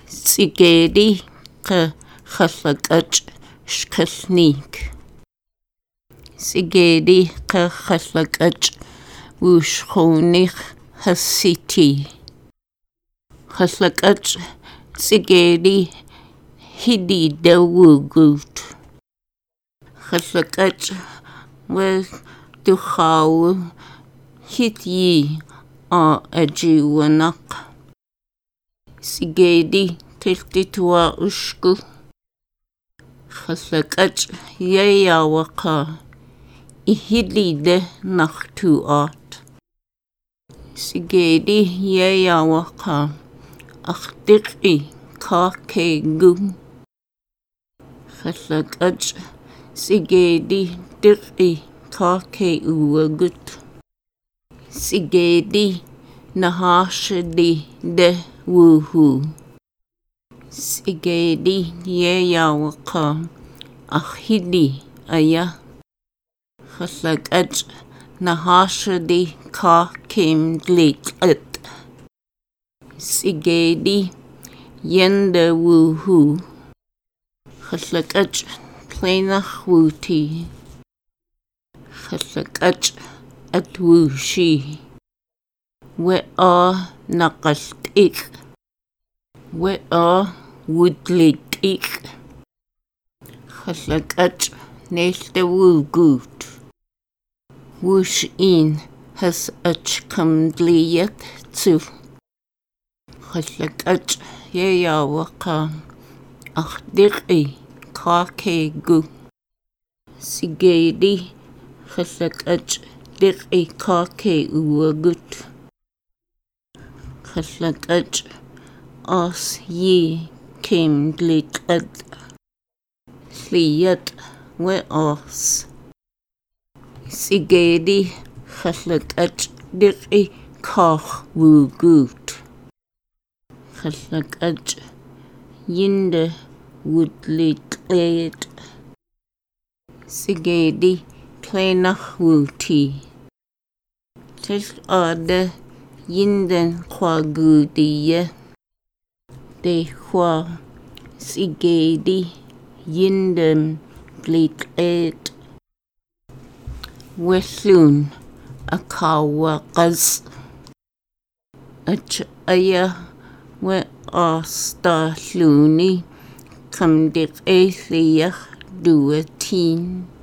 Sigedi khallaqach shkhalnik. Sigedi khallaqach wushkhonik hasiti. Khallaqach sigedi hidi dawugut. Khallaqach wa tukhaw hityi a ajiwanak. Sigedi tiltitwa ushku. Khallaqach yayawaka ihilide nakhtuat. Sigedi yayawaka akhtiqi kakegu. Khallaqach sigedi tiqi kake uwagut. Sigedi nahashdi de wuhu. Sigedi yayawaka akhidi aya. Khallaqach nahashdi kakim gliqat. Sigedi yenda wuhu. Khallaqach plenach wuti. Khallaqach atwushi. We'a naqaltik. We'a wudlitik. Khallaqach neltawugut. Wush-in has achkamdliyat tsu. Khallaqach yayawaka akhdiqi kakegu. Sigedi khallaqach diqi kake uwagut. Khallaqach as yi kim gliqat. Sliyat we'as. Sigedi khallaqach diqi kakh wugut. Khallaqach yinde wudliqat. Sigedi plenach wuti. Tilqade yinden kwagudiye. De kwa sigedi yinden gliqat. Weslun akawaqaz. Ach aya we asta luni kamdiq liyakh duatin.